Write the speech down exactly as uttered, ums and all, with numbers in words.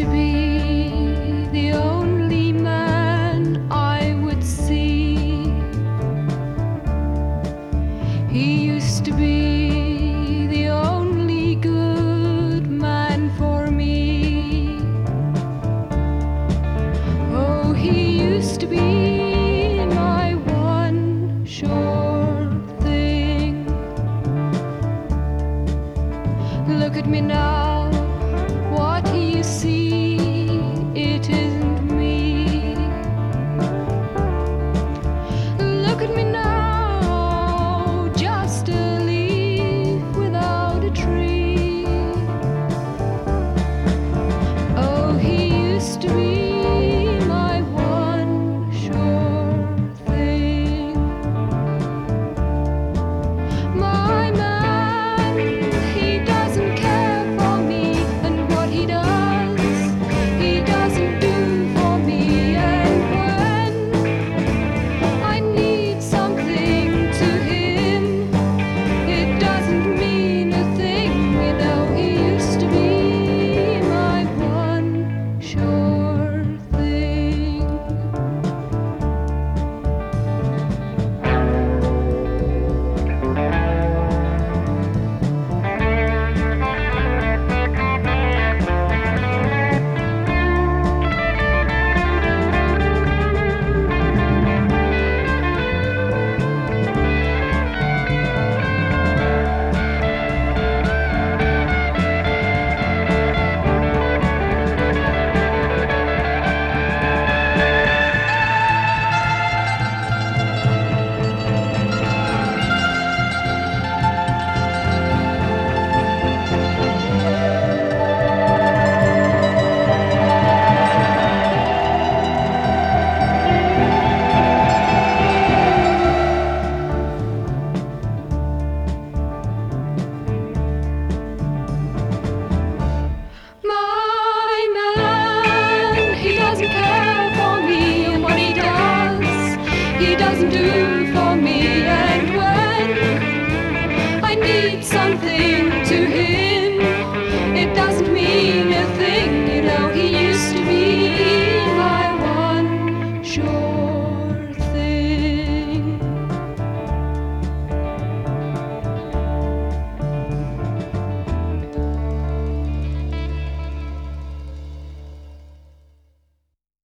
to be the only man I would see. He used to be the only good man for me. Oh, he used to be my one sure thing. Look at me now, what you see, it isn't me. Look at me now, just a leaf without a tree. Oh, he used to be my one sure thing. My man, he doesn't care for me, and what he does, he doesn't do for me. And when I need something to him, it doesn't mean a thing. You know, he used to be my one sure thing. My man, he doesn't care for me, and what he does, he doesn't do for me. And when I need something to him,